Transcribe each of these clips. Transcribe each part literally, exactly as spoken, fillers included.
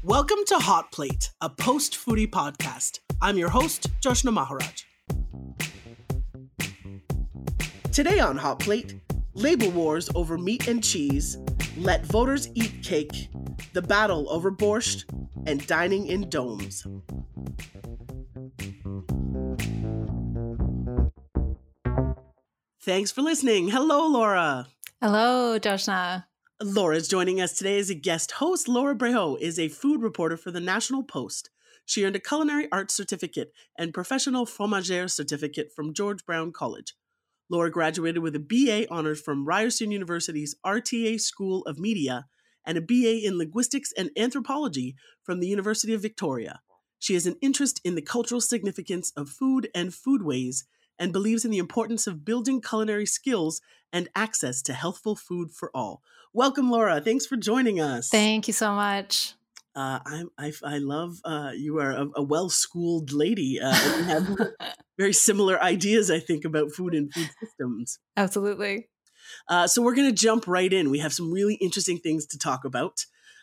Welcome to Hot Plate, a post-foodie podcast. I'm your host, Joshna Maharaj. Today on Hot Plate, label wars over meat and cheese, let voters eat cake, the battle over borscht, and dining in domes. Thanks for listening. Hello, Laura. Hello, Joshna. Laura's joining us today as a guest host. Laura Brehault is a food reporter for the National Post. She earned a culinary arts certificate and professional fromagère certificate from George Brown College. Laura graduated with a B A honors from Ryerson University's R T A School of Media and a B A in linguistics and anthropology from the University of Victoria. She has an interest in the cultural significance of food and foodways and believes in the importance of building culinary skills and access to healthful food for all. Welcome, Laura. Thanks for joining us. Thank you so much. Uh, I, I I love uh, you are a, a well-schooled lady. Uh, and you have very similar ideas, I think, about food and food systems. Absolutely. Uh, so we're going to jump right in. We have some really interesting things to talk about.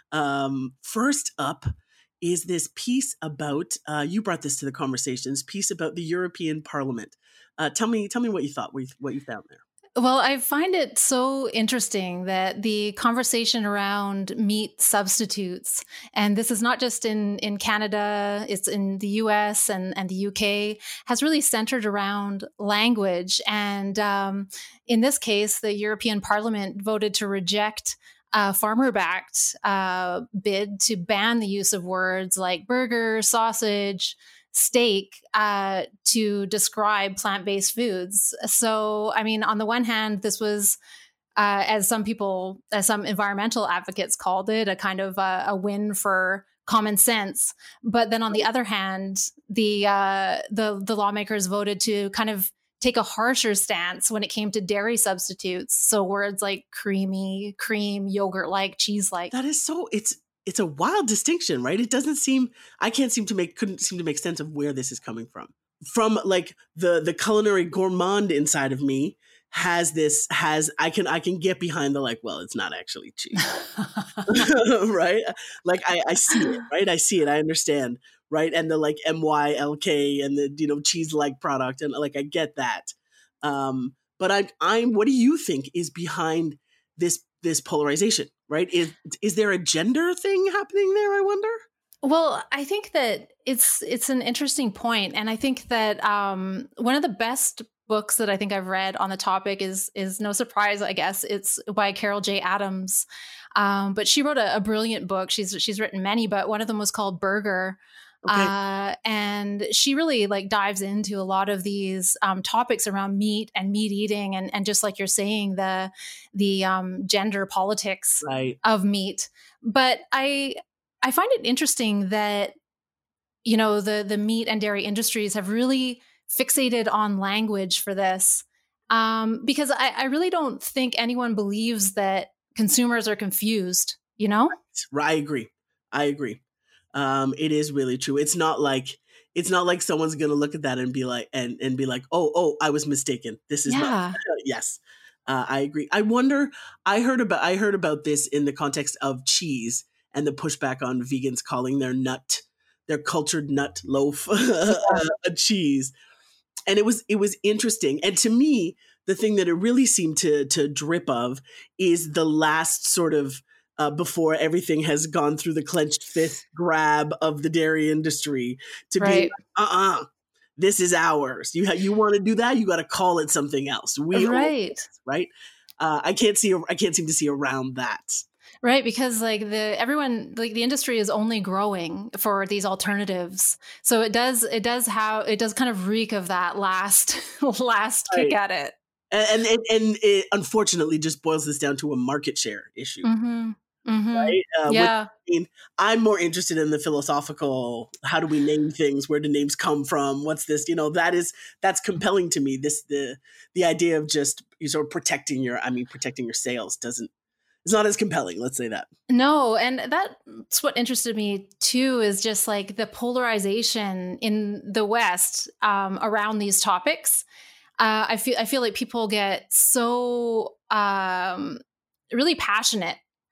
Um, first up is this piece about, uh, you brought this to the conversations, piece about the European Parliament. Uh, tell me, tell me what you thought, what you, what you found there. Well, I find it so interesting that the conversation around meat substitutes, and this is not just in, in Canada, it's in the U S and, and the U K, has really centered around language. And um, in this case, the European Parliament voted to reject a farmer-backed uh, bid to ban the use of words like burger, sausage, steak uh, to describe plant-based foods. So, I mean, on the one hand, this was, uh, as some people, as some environmental advocates called it, a kind of a, a win for common sense. But then on the other hand, the uh, the the lawmakers voted to kind of take a harsher stance when it came to dairy substitutes. So words like creamy, cream, yogurt-like, cheese-like. That is so, it's It's a wild distinction, right? It doesn't seem, I can't seem to make, couldn't seem to make sense of where this is coming from. From like the, the culinary gourmand inside of me has this, has, I can, I can get behind the like, well, it's not actually cheese, right? Like I, I see it, right? I see it. I understand, right? And the like M Y L K and the, you know, cheese-like product. And like, I get that. Um, but I, I'm, what do you think is behind this, this polarization? Right? Is is there a gender thing happening there, I wonder? Well, I think that it's it's an interesting point. And I think that um, one of the best books that I think I've read on the topic is, is no surprise, I guess. It's by Carol J. Adams. Um, but she wrote a, a brilliant book. She's she's written many, but one of them was called Burger. Okay. Uh, and she really like dives into a lot of these um, topics around meat and meat eating, and, and just like you're saying, the the um, gender politics right. of meat. But I I find it interesting that, you know, the the meat and dairy industries have really fixated on language for this, um, because I, I really don't think anyone believes that consumers are confused. You know, right. I agree. I agree. Um, it is really true. It's not like it's not like someone's gonna look at that and be like and and be like, oh, oh, I was mistaken. This is yeah. not. Yes, uh, I agree. I wonder. I heard about I heard about this in the context of cheese and the pushback on vegans calling their nut, their cultured nut loaf, yeah. a cheese, and it was it was interesting. And to me, the thing that it really seemed to to drip of is the last sort of. Uh, before everything has gone through the clenched fist grab of the dairy industry to right. be like, uh-uh, this is ours. You ha- you want to do that? You got to call it something else. We right, this, right. Uh, I can't see. I can't seem to see around that. Right, because like the everyone like the industry is only growing for these alternatives, so it does it does how it does kind of reek of that last last right. kick at it, and and and it unfortunately just boils this down to a market share issue. Mm-hmm. Mm-hmm. Right? Uh, yeah. Which, I mean, I'm more interested in the philosophical, how do we name things? Where do names come from? What's this? You know, that is, that's compelling to me. This, the, the idea of just you sort of protecting your, I mean, protecting your sales doesn't, it's not as compelling. Let's say that. No. And that's what interested me too, is just like the polarization in the West um, around these topics. Uh, I feel, I feel like people get so um, really passionate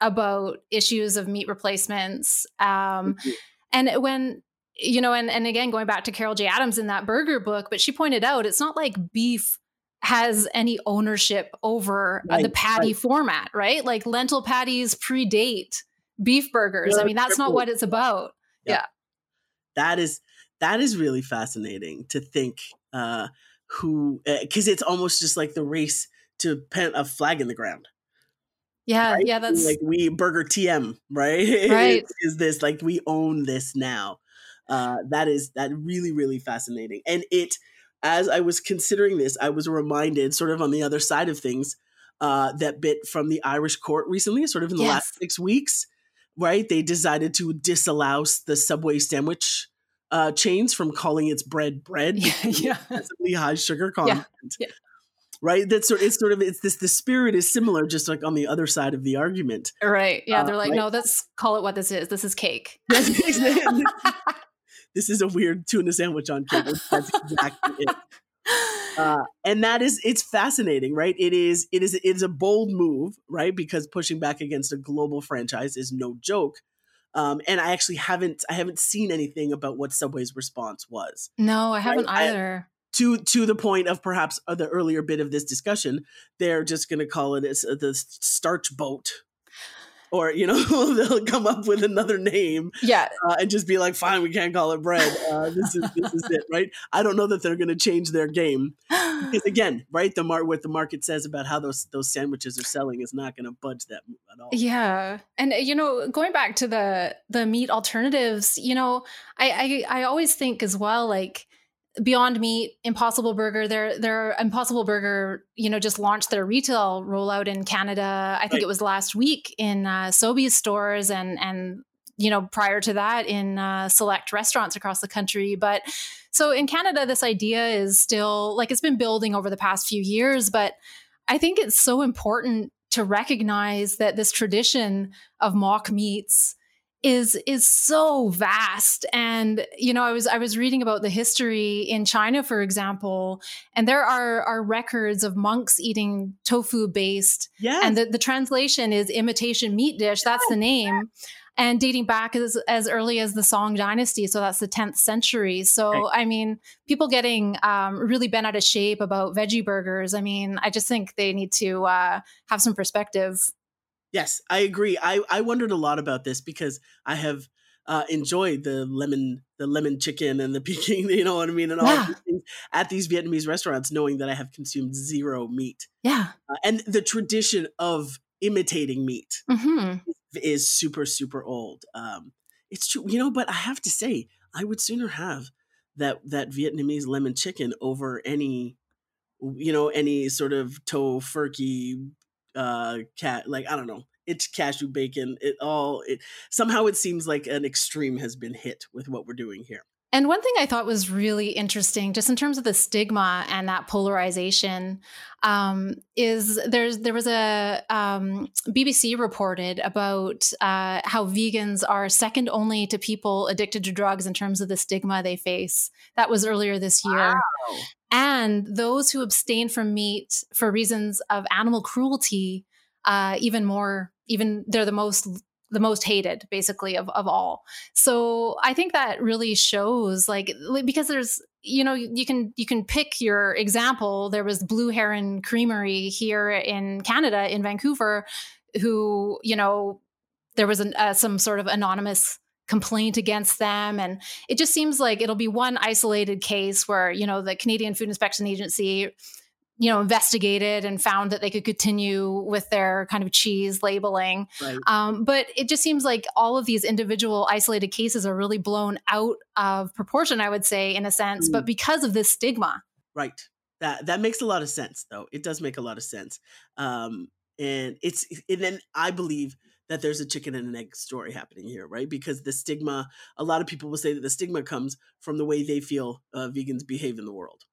about issues of meat replacements. Um, Mhm. and when, you know, and, and again, going back to Carol J. Adams in that burger book, but she pointed out it's not like beef has any ownership over uh, Right, the patty right. format, right? Like lentil patties predate beef burgers. I Yeah, mean, that's not triple. what it's about. Yeah. Yeah. That is that is really fascinating to think uh, who, because it's almost just like the race to plant a flag in the ground, Yeah. right? Yeah. That's Like we Burger T M, right? is, right. is this like we own this now? Uh, that is that really really fascinating, and it. As I was considering this, I was reminded, sort of on the other side of things, uh, that bit from the Irish court recently, sort of in the last Yes. six weeks, right? They decided to disallow the Subway sandwich uh, chains from calling its bread bread Yeah. because of Yeah. excessively high sugar Yeah. content, Yeah. right? That's sort. It's sort of it's this. The spirit is similar, just like on the other side of the argument, Right. Yeah. uh, They're like, right? no, let's call it what this is. This is cake. That's exactly. This is a weird tuna sandwich on cake. That's exactly it. Uh, and that is, it's fascinating, right? It is, it is, it is a bold move, right? Because pushing back against a global franchise is no joke. Um, and I actually haven't, I haven't seen anything about what Subway's response was. No, I haven't Right? I- either. To to the point of perhaps uh, the earlier bit of this discussion, they're just going to call it as, uh, the starch boat, or you know, they'll come up with another name Yeah. uh, and just be like, "Fine, we can't call it bread. Uh, this is this is it, right?" I don't know that they're going to change their game. Because again, right, the mar- what the market says about how those those sandwiches are selling is not going to budge that at all. Yeah. And uh, you know, going back to the the meat alternatives, you know, I I, I always think as well, like Beyond Meat, Impossible Burger, their their Impossible Burger, you know, just launched their retail rollout in Canada. I think Right. it was last week in uh, Sobeys stores, and and you know, prior to that in uh, select restaurants across the country. But so in Canada, this idea is still like it's been building over the past few years. But I think it's so important to recognize that this tradition of mock meats is is so vast. And you know, I was I was reading about the history in China, for example, and there are are records of monks eating tofu based, Yes. and the, the translation is imitation meat dish. That's the name. And dating back as, as early as the Song Dynasty. So that's the tenth century. So, Right. I mean, people getting um, really bent out of shape about veggie burgers. I mean, I just think they need to uh, have some perspective. Yes, I agree. I, I wondered a lot about this because I have uh, enjoyed the lemon the lemon chicken and the Peking, you know what I mean, and all Yeah. of these things at these Vietnamese restaurants, knowing that I have consumed zero meat, Yeah. uh, and the tradition of imitating meat Hmm. is super super old. Um, it's true, you know, but I have to say, I would sooner have that that Vietnamese lemon chicken over any, you know, any sort of tofurkey uh cat, like I don't know, it's cashew bacon. It all it somehow it seems like an extreme has been hit with what we're doing here. And one thing I thought was really interesting, just in terms of the stigma and that polarization, um, is there's there was a um, B B C reported about uh, how vegans are second only to people addicted to drugs in terms of the stigma they face. That was earlier this year. Wow. And those who abstain from meat for reasons of animal cruelty, uh, even more, even they're the most the most hated, basically, of, of all. So I think that really shows, like, because there's, you know, you can you can pick your example. There was Blue Heron Creamery here in Canada, in Vancouver, who, you know, there was an, uh, some sort of anonymous complaint against them. And it just seems like it'll be one isolated case where, you know, the Canadian Food Inspection Agency, you know, investigated and found that they could continue with their kind of cheese labeling. Right. Um, but it just seems like all of these individual isolated cases are really blown out of proportion, I would say, in a sense, Mm. but because of this stigma. Right. That that makes a lot of sense, though. It does make a lot of sense. Um, and it's and then I believe that there's a chicken and an egg story happening here, right? Because the stigma, a lot of people will say that the stigma comes from the way they feel uh, vegans behave in the world.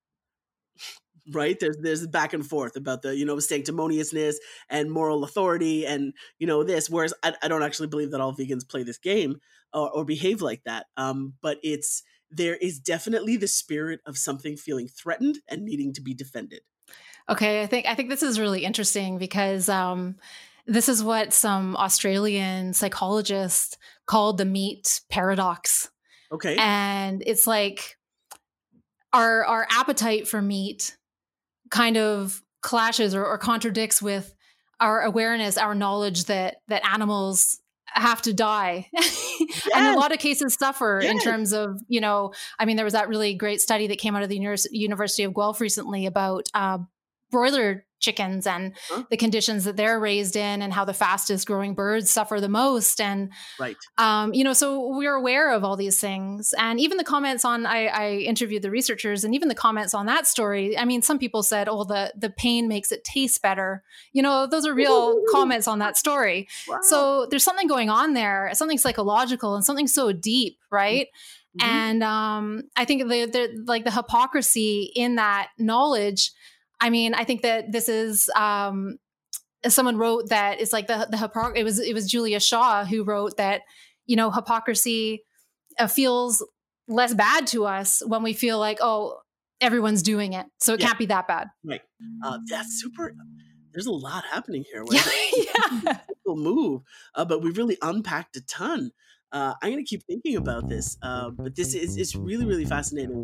Right? There's there's back and forth about the, you know, sanctimoniousness and moral authority and, you know, this, whereas I, I don't actually believe that all vegans play this game or, or behave like that. Um, but it's, there is definitely the spirit of something feeling threatened and needing to be defended. Okay, I think I think this is really interesting because um, This is what some Australian psychologists called the meat paradox. Okay. And it's like our our appetite for meat kind of clashes or, or contradicts with our awareness, our knowledge that that animals have to die yes. and in a lot of cases suffer yes. in terms of, you know, I mean, there was that really great study that came out of the Univers- University of Guelph recently about uh, broiler chickens and huh? the conditions that they're raised in and how the fastest growing birds suffer the most. And, right. um, you know, so we're aware of all these things. And even the comments on, I, I interviewed the researchers, and even the comments on that story, I mean, some people said, oh, the, the pain makes it taste better. You know, those are real comments on that story. Wow. So there's something going on there, something psychological and something so deep, right? Mm-hmm. And um, I think the, the like the hypocrisy in that knowledge, I mean, I think that this is, um, someone wrote that it's like the, the hypocr- it was, it was Julia Shaw who wrote that, you know, hypocrisy uh, feels less bad to us when we feel like, oh, everyone's doing it, so it yeah. can't be that bad. Right. Uh, that's super. There's a lot happening here. Yeah. yeah. Move, uh, but we really unpacked a ton. Uh, I'm going to keep thinking about this, uh, but this is it's really, really fascinating.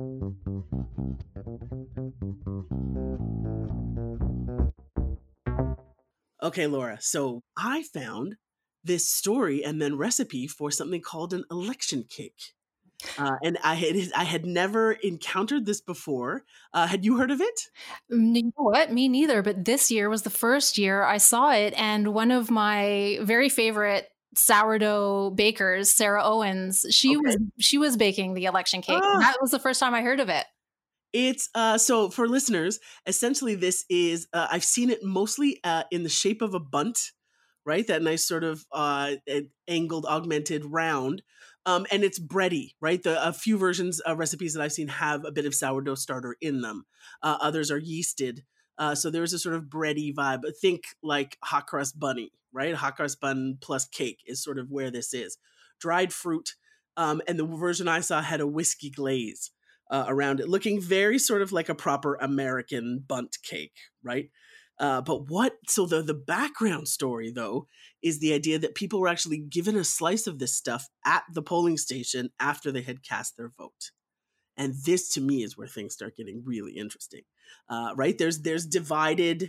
Okay, Laura, so I found this story and then recipe for something called an election cake. Uh, and I had I had never encountered this before. Uh, had you heard of it? You know what? Me neither. But this year was the first year I saw it. And one of my very favorite sourdough bakers, Sarah Owens, she okay. was she was baking the election cake. Ah. That was the first time I heard of it. It's uh, so for listeners, essentially this is, uh, I've seen it mostly uh, in the shape of a bunt, right? That nice sort of uh, angled, augmented round. Um, and it's bready, right? The a few versions of recipes that I've seen have a bit of sourdough starter in them. Uh, others are yeasted. Uh, so there's a sort of bready vibe. Think like hot crust bunny, right? Hot crust bun plus cake is sort of where this is. Dried fruit. Um, and the version I saw had a whiskey glaze. Uh, around it, looking very sort of like a proper American bundt cake, right? Uh, but what, so the, the background story, though, is the idea that people were actually given a slice of this stuff at the polling station after they had cast their vote. And this, to me, is where things start getting really interesting, uh, right? There's there's divided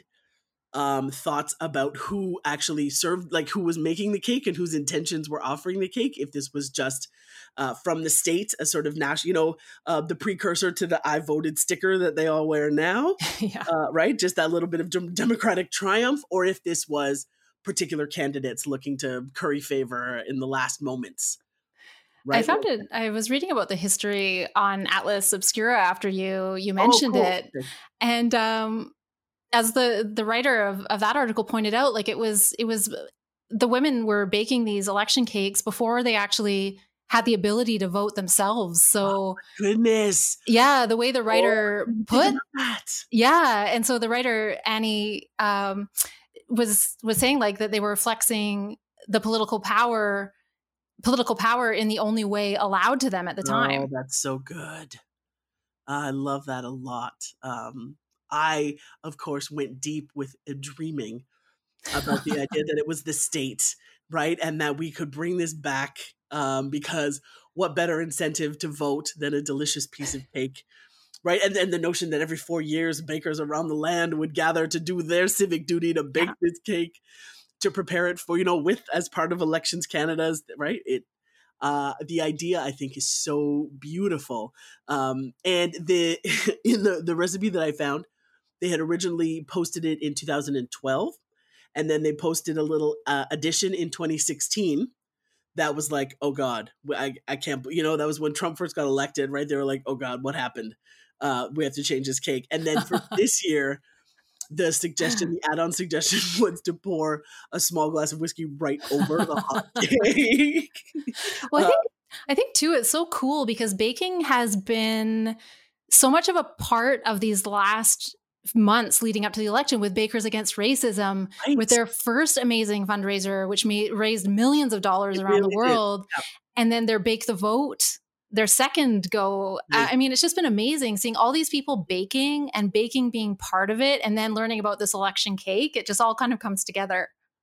um, thoughts about who actually served, like who was making the cake and whose intentions were offering the cake. If this was just uh, from the state, a sort of national, you know, uh, the precursor to the I voted sticker that they all wear now, yeah. uh, right? Just that little bit of dem- democratic triumph, or if this was particular candidates looking to curry favor in the last moments. Right? I found it, I was reading about the history on Atlas Obscura after you, you mentioned oh, cool. it. Okay. And, um, as the, the writer of, of that article pointed out, like it was, it was, the women were baking these election cakes before they actually had the ability to vote themselves. So oh, goodness. Yeah. The way the writer oh, put that. Yeah. And so the writer, Annie, um, was, was saying like that they were flexing the political power, political power in the only way allowed to them at the time. Oh, that's so good. I love that a lot. Um, I, of course, went deep with dreaming about the idea that it was the state, right? And that we could bring this back um, because what better incentive to vote than a delicious piece of cake, right? And then the notion that every four years, bakers around the land would gather to do their civic duty to bake yeah. this cake, to prepare it for, you know, with as part of Elections Canada's, right? It, Uh, the idea, I think, is so beautiful. Um, and the in the, the recipe that I found, they had originally posted it in two thousand twelve, and then they posted a little uh, addition in twenty sixteen. That was like, oh God, I, I can't, you know, that was when Trump first got elected, right? They were like, oh God, what happened? Uh, we have to change this cake. And then for this year, the suggestion, the add-on suggestion was to pour a small glass of whiskey right over the hot cake. Well, I think, uh, I think too, it's so cool because baking has been so much of a part of these last months leading up to the election with Bakers Against Racism, right. with their first amazing fundraiser, which made, raised millions of dollars it around really the world. Yeah. And then their Bake the Vote, their second go. Right. I mean, it's just been amazing seeing all these people baking and baking being part of it and then learning about this election cake. It just all kind of comes together.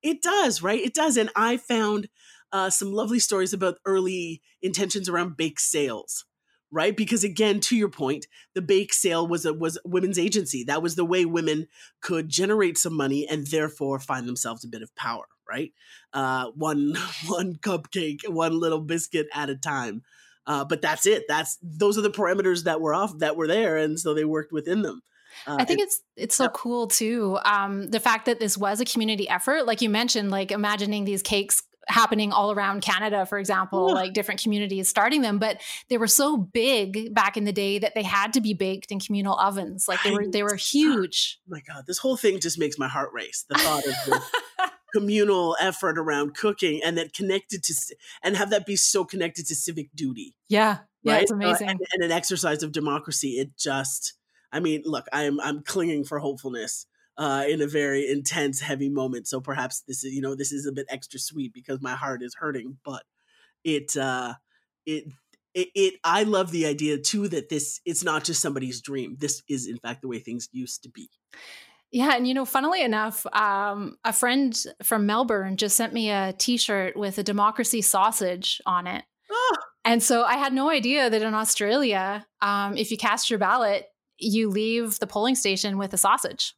It does, right? It does. And I found uh, some lovely stories about early intentions around bake sales, right? Because again, to your point, the bake sale was a was women's agency. That was the way women could generate some money and therefore find themselves a bit of power, right? Uh, one one cupcake, one little biscuit at a time. Uh, but that's it. That's those are the parameters that were off that were there, and so they worked within them. Uh, I think and, it's it's so cool too. Um, the fact that this was a community effort, like you mentioned, like imagining these cakes happening all around Canada, for example, yeah. like different communities starting them, but they were so big back in the day that they had to be baked in communal ovens. Like they were they were huge. Oh my God, this whole thing just makes my heart race. The thought of the communal effort around cooking and that connected to and have that be so connected to civic duty. Yeah, yeah, right? it's amazing, uh, and, and an exercise of democracy. It just. I mean, look, I'm I'm clinging for hopefulness uh, in a very intense, heavy moment. So perhaps this is, you know, this is a bit extra sweet because my heart is hurting. But it, uh, it, it, it, I love the idea too that this it's not just somebody's dream. This is in fact the way things used to be. Yeah, and you know, funnily enough, um, a friend from Melbourne just sent me a T-shirt with a democracy sausage on it, Oh. and so I had no idea that in Australia, um, if you cast your ballot, you leave the polling station with a sausage.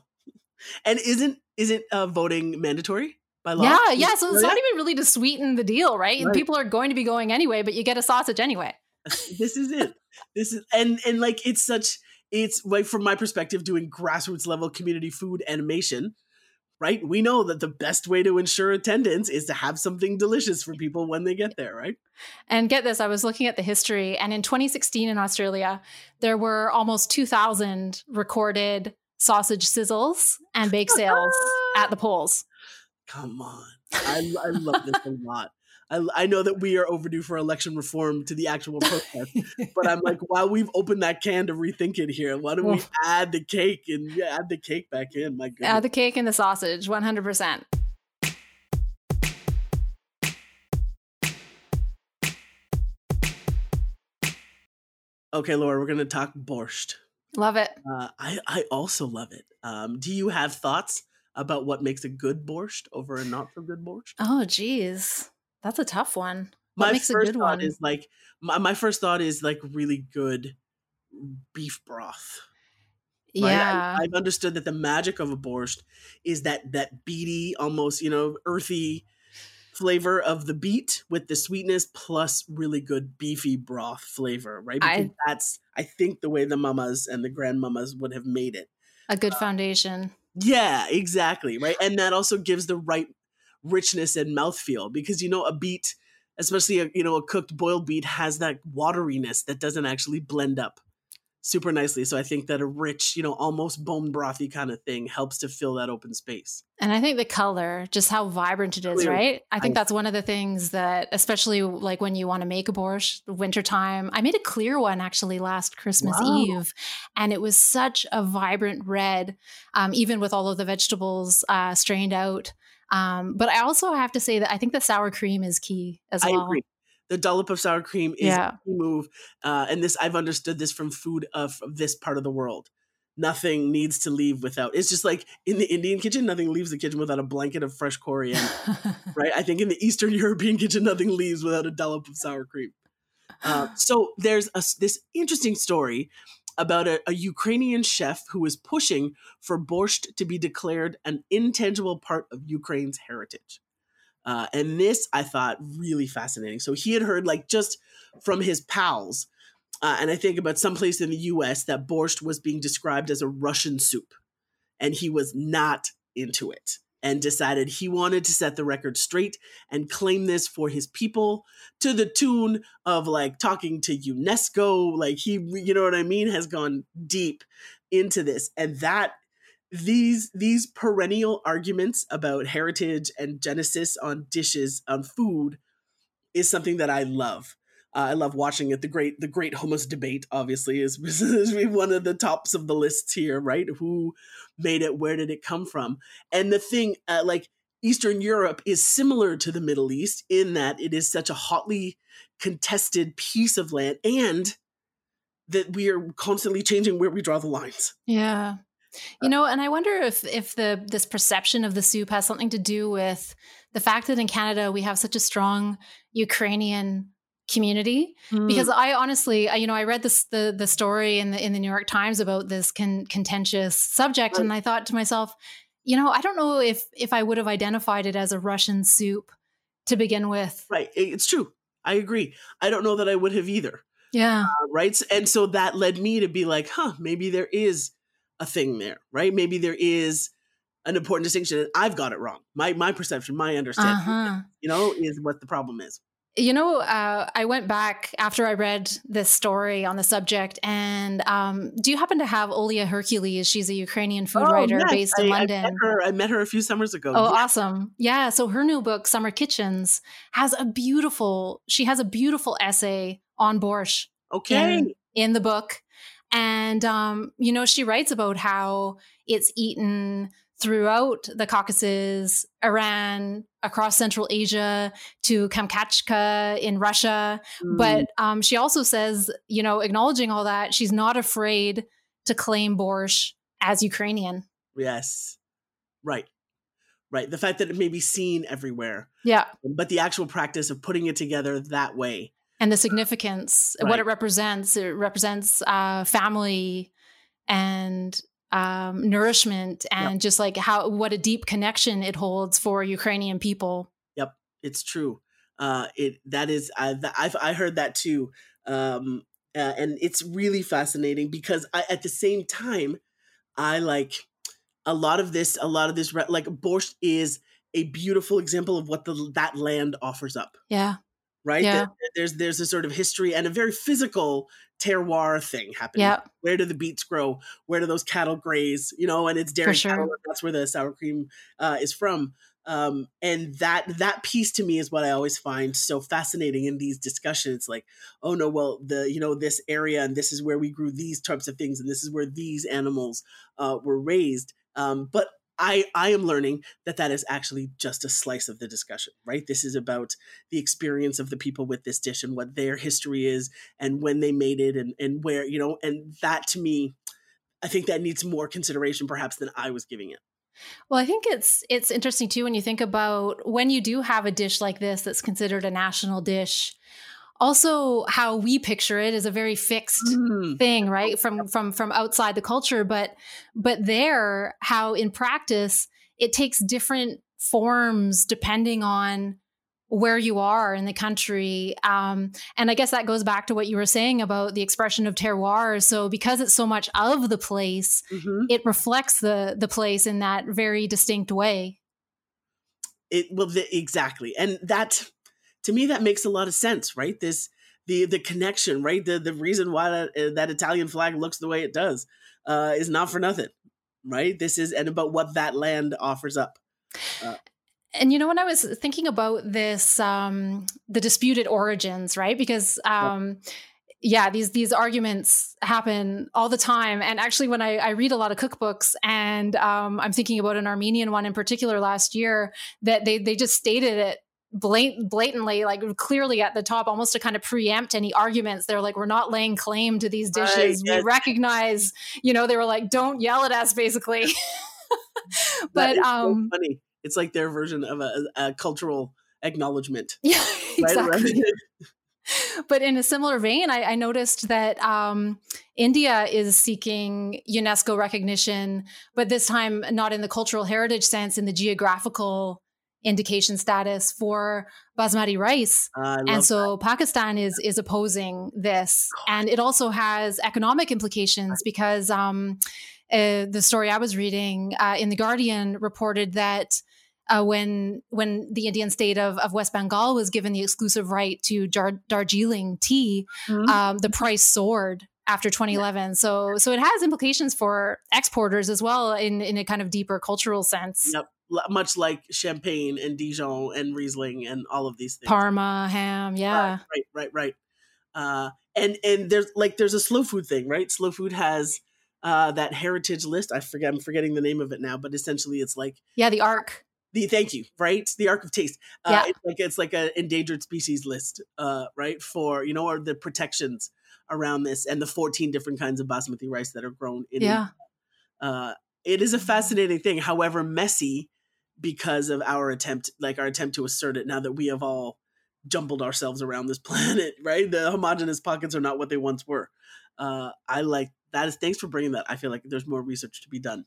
And isn't isn't uh, voting mandatory by law? Yeah, yeah. So it's not even really to sweeten the deal, right? And Right. people are going to be going anyway, but you get a sausage anyway. This is it. This is and and like it's such it's like from my perspective, doing grassroots level community food animation. Right? We know that the best way to ensure attendance is to have something delicious for people when they get there, right? And get this, I was looking at the history, and in twenty sixteen in Australia, there were almost two thousand recorded sausage sizzles and bake sales at the polls. Come on. I, I love this a lot. I, I know that we are overdue for election reform to the actual protest, but I'm like, while we've opened that can to rethink it here, why don't we add the cake and yeah, add the cake back in? My goodness. Add the cake and the sausage, one hundred percent. Okay, Laura, we're going to talk borscht. Love it. Uh, I, I also love it. Um, do you have thoughts about what makes a good borscht over a not so good borscht? Oh, geez. That's a tough one. What my makes a first good thought one? is like my, my first thought is like really good beef broth. Right? Yeah. I, I've understood that the magic of a borscht is that that beety, almost, you know, earthy flavor of the beet with the sweetness plus really good beefy broth flavor, right? Because I, that's, I think, the way the mamas and the grandmamas would have made it. A good uh, foundation. Yeah, exactly, right? And that also gives the right richness and mouthfeel because, you know, a beet, especially a, you know, a cooked boiled beet has that wateriness that doesn't actually blend up super nicely. So I think that a rich, you know, almost bone brothy kind of thing helps to fill that open space. And I think the color, just how vibrant it is, Clear. right? I think I, that's one of the things that, especially like when you want to make a borscht, wintertime, I made a clear one actually last Christmas wow. Eve. And it was such a vibrant red, um, even with all of the vegetables uh, strained out. Um, but I also have to say that I think the sour cream is key as well. I agree. The dollop of sour cream is yeah. a key move. Uh, and this, I've understood this from food of this part of the world. Nothing needs to leave without, it's just like in the Indian kitchen, nothing leaves the kitchen without a blanket of fresh coriander, right? I think in the Eastern European kitchen, nothing leaves without a dollop of sour cream. Uh, so there's a, this interesting story about a, a Ukrainian chef who is pushing for borscht to be declared an intangible part of Ukraine's heritage. Uh, and this, I thought, really fascinating. So he had heard, like, just from his pals, uh, and I think about someplace in the U S that borscht was being described as a Russian soup. And he was not into it and decided he wanted to set the record straight and claim this for his people to the tune of, like, talking to UNESCO. Like, he, you know what I mean, has gone deep into this. And that These these perennial arguments about heritage and genesis on dishes, on food, is something that I love. Uh, I love watching it. The great the great hummus debate, obviously, is, is one of the tops of the lists here, right? Who made it? Where did it come from? And the thing, uh, like Eastern Europe is similar to the Middle East in that it is such a hotly contested piece of land, and that we are constantly changing where we draw the lines. Yeah. You know, and I wonder if if the this perception of the soup has something to do with the fact that in Canada we have such a strong Ukrainian community. Mm, Because I honestly, I, you know, I read this the the story in the in the New York Times about this con- contentious subject, right, and I thought to myself, you know, I don't know if if I would have identified it as a Russian soup to begin with. right. It- It's true. I agree. I don't know that I would have either. Yeah. Uh, right. And so that led me to be like, huh, maybe there is a thing there, right? Maybe there is an important distinction. And I've got it wrong. My my perception, my Uh understanding, huh. you know, is what the problem is. You know, uh, I went back after I read this story on the subject, and um, do you happen to have Olia Hercules? She's a Ukrainian food Oh writer yes, based I, in I met London. her. I met her a few summers ago. Oh, Yeah. awesome. Yeah. So her new book, Summer Kitchens, has a beautiful, she has a beautiful essay on borscht Okay. in in the book. And um, you know, she writes about how it's eaten throughout the Caucasus, Iran, across Central Asia to Kamchatka in Russia. Mm, But um, she also says, you know, acknowledging all that, she's not afraid to claim borscht as Ukrainian. yes. Right. Right. The fact that it may be seen everywhere, Yeah. but the actual practice of putting it together that way. And the significance, what Right. it represents. It represents uh, family and um, nourishment, and Yep. just like how what a deep connection it holds for Ukrainian people. Yep. It's true. Uh, it that is I th- I've I heard that too. Um, uh, and it's really fascinating because I, at the same time, I like a lot of this. A lot of this, re- like borscht, is a beautiful example of what the that land offers up. Yeah, Right? yeah, There- There's there's a sort of history and a very physical terroir thing happening. yeah, Where do the beets grow? Where do those cattle graze? You know, and it's for dairy cattle. sure. That's where the sour cream uh, is from. Um, and that that piece to me is what I always find so fascinating in these discussions. Like, oh no, well the you know this area and this is where we grew these types of things and this is where these animals uh, were raised. Um, but I I am learning that that is actually just a slice of the discussion, right? This is about the experience of the people with this dish and what their history is and when they made it and and where you know and that to me, I think that needs more consideration perhaps than I was giving it. Well, I think it's it's interesting too when you think about when you do have a dish like this that's considered a national dish. Also, how we picture it is a very fixed Mm, thing, right? From from from outside the culture, but but there, how in practice it takes different forms depending on where you are in the country. Um, and I guess that goes back to what you were saying about the expression of terroir. So because it's so much of the place, hmm it reflects the the place in that very distinct way. It well the, exactly, and that to me that makes a lot of sense, right? This the the connection, right? The the reason why that, uh, that Italian flag looks the way it does uh, is not for nothing, right? This is and about what that land offers up. Uh, And you know, when I was thinking about this, um, the disputed origins, right? Because um, yeah, these these arguments happen all the time. And actually, when I, I read a lot of cookbooks, and um, I'm thinking about an Armenian one in particular last year, that they they just stated it blat- blatantly, like clearly at the top, almost to kind of preempt any arguments. They're like, we're not laying claim to these right? dishes. We Yes, recognize, you know, they were like, don't yell at us, basically. that But is so um, funny. It's like their version of a, a cultural acknowledgement, yeah, right? Rather exactly. than- But in a similar vein, I, I noticed that um, India is seeking UNESCO recognition, but this time not in the cultural heritage sense, in the geographical indication status for basmati rice. I And love so Pakistan is is opposing this, and it also has economic implications because um, uh, the story I was reading uh, in the Guardian reported that uh, when when the Indian state of, of West Bengal was given the exclusive right to Dar- Darjeeling tea, that. um, the price soared after twenty eleven. So so it has implications for exporters as well in in a kind of deeper cultural sense. Yep. L- Much like Champagne and Dijon and Riesling and all of these things. Parma ham, Right, yeah, right, right, right. Uh, and and there's like there's a slow food thing, right? Slow food has uh, that heritage list. I forget, I'm forgetting the name of it now, but essentially it's like yeah. The arc, the thank you, right? The Arc of Taste. Uh, yeah, it's like it's like an endangered species list, uh, right? For you know, or the protections around this and the fourteen different kinds of basmati rice that are grown in India. yeah. Uh, it is a fascinating thing, however messy, because of our attempt, like our attempt to assert it now that we have all jumbled ourselves around this planet, right? The homogenous pockets are not what they once were. Uh, I like that. Is thanks for bringing that. I feel like there's more research to be done.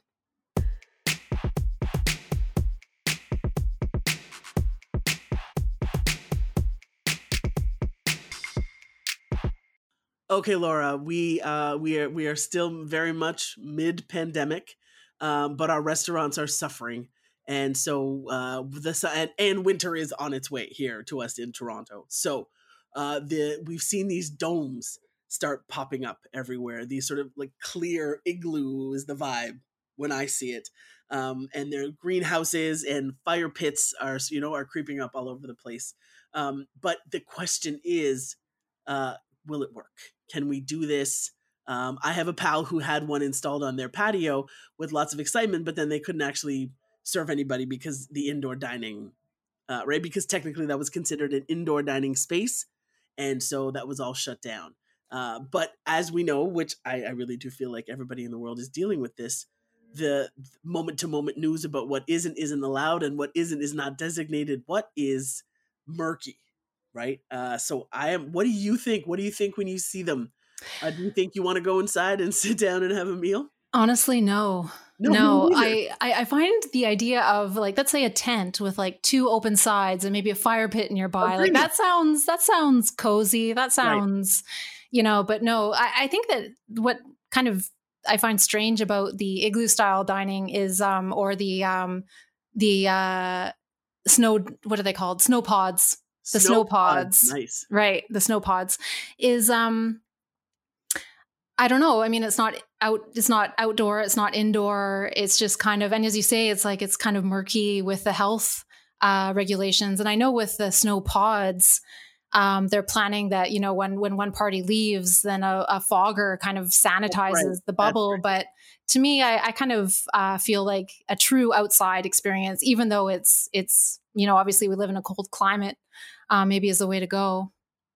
Okay, Laura, we uh, we are we are still very much mid-pandemic, um, but our restaurants are suffering, and so uh, this and, and winter is on its way here to us in Toronto. So uh, the we've seen these domes start popping up everywhere. These sort of like clear igloo is the vibe when I see it, um, and their greenhouses and fire pits are you know are creeping up all over the place. Um, but the question is, uh, will it work? Can we do this? Um, I have a pal who had one installed on their patio with lots of excitement, but then they couldn't actually serve anybody because the indoor dining, uh, right? Because technically that was considered an indoor dining space. And so that was all shut down. Uh, but as we know, which I, I really do feel like everybody in the world is dealing with this, the moment to moment news about what is and isn't allowed and what isn't is not designated, what is murky. Right. Uh, so I am. What do you think? What do you think when you see them? Uh, do you think you want to go inside and sit down and have a meal? Honestly, no. No, No, me I, I I find the idea of like, let's say a tent with like two open sides and maybe a fire pit nearby, like that sounds, that sounds cozy. That sounds, right. you know, but no, I, I think that what kind of I find strange about the igloo style dining is, um, or the, um, the, uh, snow, what are they called? Snow pods. The snow, snow pods, pods, nice, right? The snow pods is, um, I don't know. I mean, it's not out, it's not outdoor, it's not indoor. It's just kind of, and as you say, it's like, it's kind of murky with the health uh, regulations. And I know with the snow pods, um, they're planning that, you know, when, when one party leaves, then a, a fogger kind of sanitizes right. the bubble. Right. But to me, I, I kind of uh, feel like a true outside experience, even though it's, it's, you know, obviously we live in a cold climate, uh, maybe is the way to go.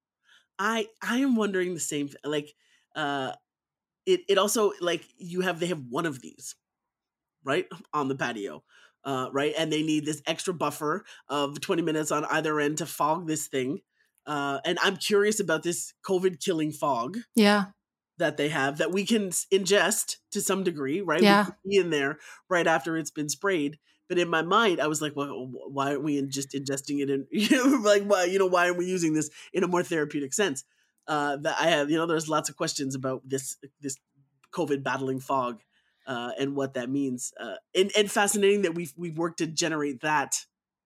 I, I am wondering the same, like, uh, it, it also like you have, they have one of these, right, on the patio, uh, right. And they need this extra buffer of twenty minutes on either end to fog this thing. Uh, and I'm curious about this COVID killing fog. Yeah. That they have that we can ingest to some degree, right? Yeah. We can be in there right after it's been sprayed. But in my mind, I was like, well, why aren't we just ingesting it in, you know, like, why, you know, why aren't we using this in a more therapeutic sense? Uh, that I have, you know, there's lots of questions about this, this COVID battling fog uh, and what that means. Uh, and, and fascinating that we've, we've worked to generate that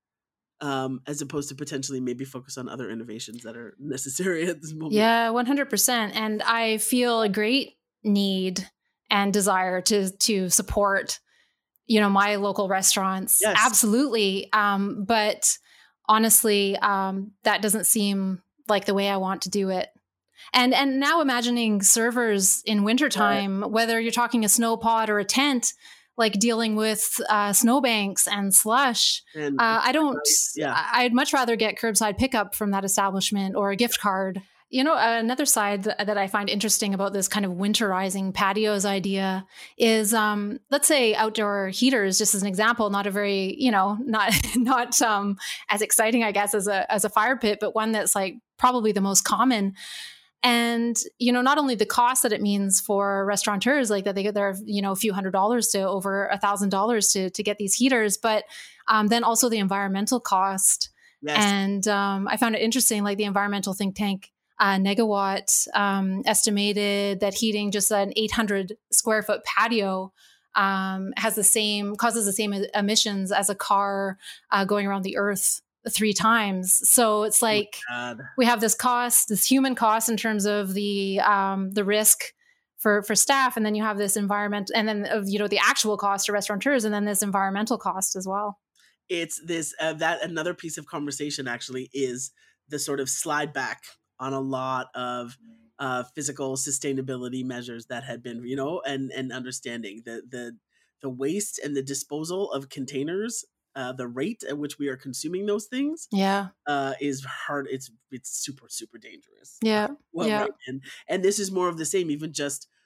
um, as opposed to potentially maybe focus on other innovations that are necessary at this moment. Yeah, one hundred percent. And I feel a great need and desire to, to support, you know, my local restaurants. Yes. Absolutely. Um, but honestly, um, that doesn't seem like the way I want to do it. And and now imagining servers in wintertime, right. whether you're talking a snow pod or a tent, like dealing with uh, snowbanks and slush. And, uh, I don't, yeah. I'd much rather get curbside pickup from that establishment or a gift card. You know, another side that I find interesting about this kind of winterizing patios idea is, um, let's say outdoor heaters, just as an example, not a very, you know, not not um, as exciting, I guess, as a as a fire pit, but one that's like probably the most common. And, you know, not only the cost that it means for restaurateurs, like that they get their, you know, a few hundred dollars to over a thousand dollars to to get these heaters, but um, then also the environmental cost. Yes. And um, I found it interesting, like the environmental think tank uh, Negawatt um, estimated that heating just an eight hundred square foot patio um, has the same, causes the same emissions as a car uh, going around the earth three times. So it's like oh we have this cost, this human cost in terms of the um, the risk for for staff, and then you have this environment, and then of you know the actual cost to restaurateurs, and then this environmental cost as well. It's this uh, that another piece of conversation actually is the sort of slide back on a lot of uh, physical sustainability measures that had been, you know, and and understanding the the the waste and the disposal of containers. Uh, the rate at which we are consuming those things, yeah, uh, is hard. It's it's super super dangerous. Yeah, Well, yeah, right? and and this is more of the same. Even just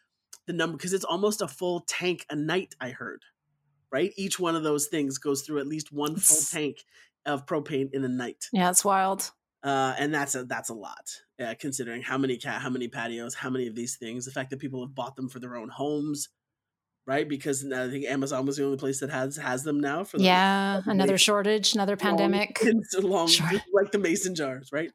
the number, because it's almost a full tank a night, I heard, right? Each one of those things goes through at least one full It's- tank of propane in a night. Yeah, it's wild. Uh, and that's a that's a lot, uh, considering how many cat, how many patios, how many of these things. The fact that people have bought them for their own homes, right? Because I think Amazon was the only place that has has them now. For the, Yeah, for the another mason- shortage, another pandemic. long, so long, Sure. just like the mason jars, right?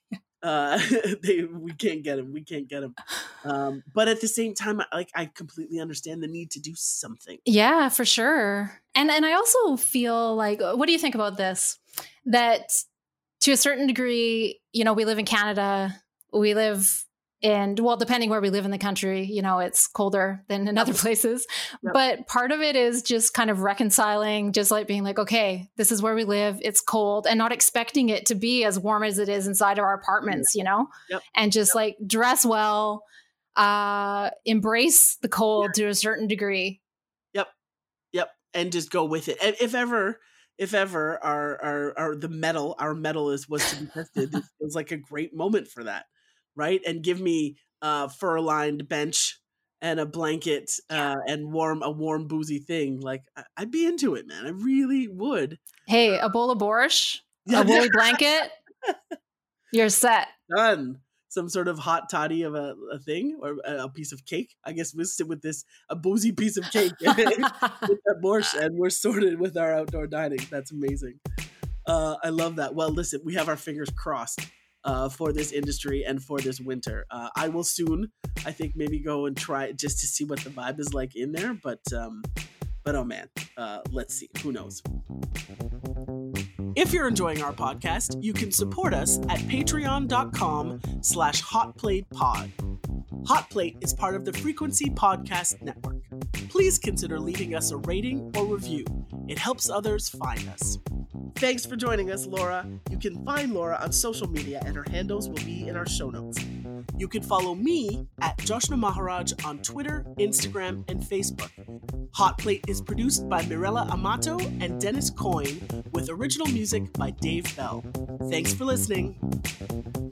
Uh, they we can't get them, we can't get them. Um, but at the same time, like I completely understand the need to do something. Yeah, for sure. And and I also feel like, what do you think about this? That to a certain degree, you know, we live in Canada, we live in, well, depending where we live in the country, you know, it's colder than in other places. Yep. But part of it is just kind of reconciling, just like being like, okay, this is where we live, it's cold, and not expecting it to be as warm as it is inside of our apartments, you know, Yep. and just Yep. like dress well, uh, embrace the cold to a certain degree. Yep, yep, and just go with it. And if ever, if ever, our our, our the metal, our metal is was to be tested, it feels like a great moment for that, right? And give me a fur lined bench and a blanket uh, and warm a warm boozy thing. Like I- I'd be into it, man. I really would. Hey, a bowl of borscht, Yeah, a woolly blanket, you're set. Done. Some sort of hot toddy of a, a thing or a, a piece of cake. I guess we'll sit with this a boozy piece of cake with that borscht, and we're sorted with our outdoor dining. That's amazing. Uh, I love that. Well, listen, we have our fingers crossed uh, for this industry and for this winter. Uh, I will soon, I think, maybe go and try it just to see what the vibe is like in there. But, um, but oh man, uh, let's see. Who knows? If you're enjoying our podcast, you can support us at patreon.com slash hotplatepod. Hot Plate is part of the Frequency Podcast Network. Please consider leaving us a rating or review. It helps others find us. Thanks for joining us, Laura. You can find Laura on social media, and her handles will be in our show notes. You can follow me at Joshna Maharaj on Twitter, Instagram, and Facebook. Hot Plate is produced by Mirella Amato and Dennis Coyne, with original music by Dave Bell. Thanks for listening.